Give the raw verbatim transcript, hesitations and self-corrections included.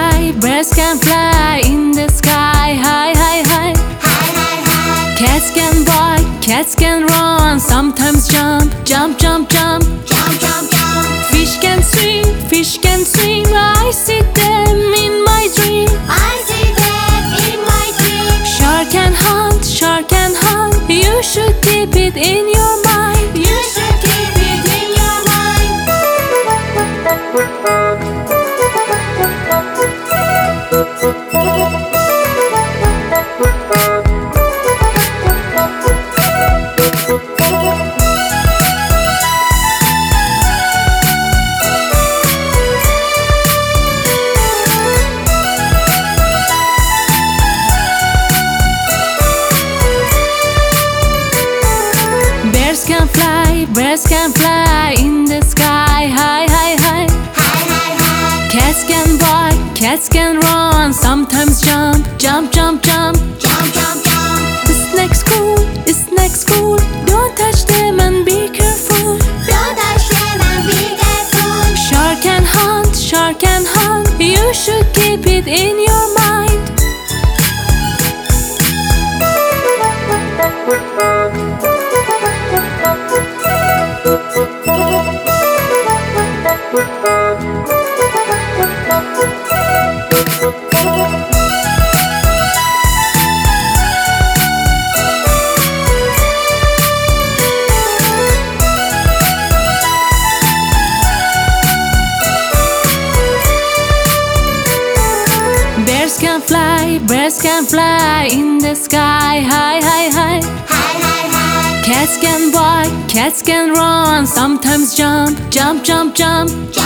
fly, birds can fly in the sky. High, high, high. High, high, high. Cats can bark, cats can run, sometimes jump, jump, jump, jump. Jump, jump, jump. Fish can swim, fish can swim. I see them in my dream. I see them in my dream. Shark can hunt, shark can hunt. You should keep it in your mind. You should keep it in your mind. Birds can fly, birds can fly in the sky. High, high, high. High, high, high. Cats can bark, cats can run, sometimes jump, jump, jump, jump. Jump, jump, jump. The snake's cool, the snake's cool. Don't touch them and be careful. Don't touch them and be careful. Shark can hunt, shark can hunt. You should keep it in your mind. Birds can fly, birds can fly in the sky. High, high, high. High, high, high. Cats can bark, cats can run, sometimes jump, jump, jump, jump.